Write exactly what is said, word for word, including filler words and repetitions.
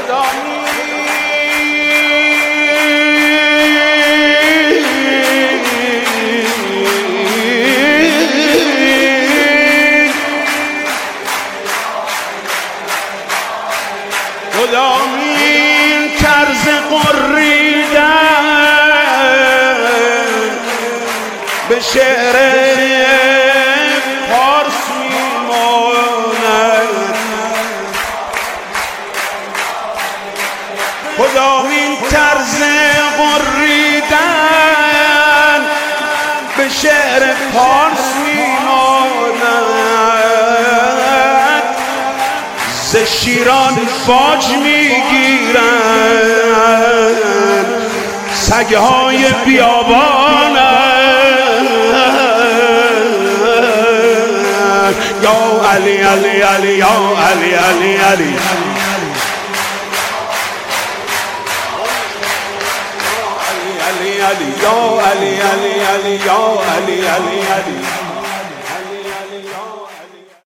خدا خدا این طرز قریدن به شعر پارس میماند. خدا این طرز قریدن به شعر پارس میماند. ز شیران فاج میگیرند سگهای بیابانند. یا علی علی علی یا علی علی علی علی علی یا علی علی علی یا علی علی علی